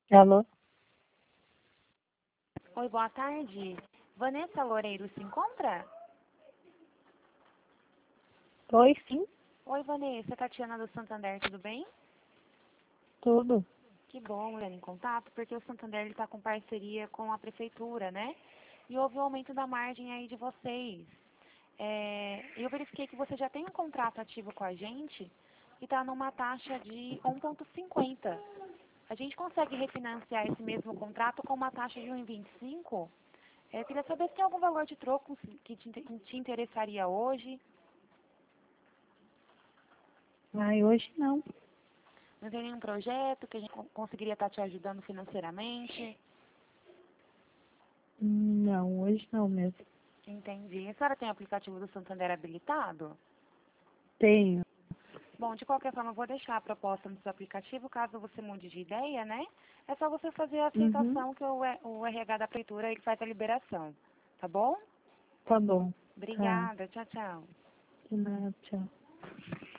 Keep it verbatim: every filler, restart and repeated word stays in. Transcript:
Alô? Oi, boa tarde. Vanessa Loureiro se encontra? Oi, sim, Oi, Vanessa, Tatiana do Santander, tudo bem? tudo. Que bom, mulher, em contato, porque o Santander está com parceria com a prefeitura, né? E houve um aumento da margem aí de vocês. É, eu verifiquei que você já tem um contrato ativo com a gente e está numa taxa de um vírgula cinquenta. A gente consegue refinanciar esse mesmo contrato com uma taxa de um vírgula vinte e cinco? É, eu queria saber se tem algum valor de troco que te, que te interessaria hoje. Ai, hoje não. Não tem nenhum projeto que a gente conseguiria estar te ajudando financeiramente? Não, hoje não mesmo. Entendi. A senhora tem o aplicativo do Santander habilitado? Tenho. Bom, de qualquer forma, eu vou deixar a proposta no seu aplicativo, caso você mude de ideia, né? É só você fazer a Uhum, aceitação que o, E- o R H da prefeitura ele faz a liberação. Tá bom? tá bom. Tá. Obrigada. Tchau, tchau. De nada, tchau.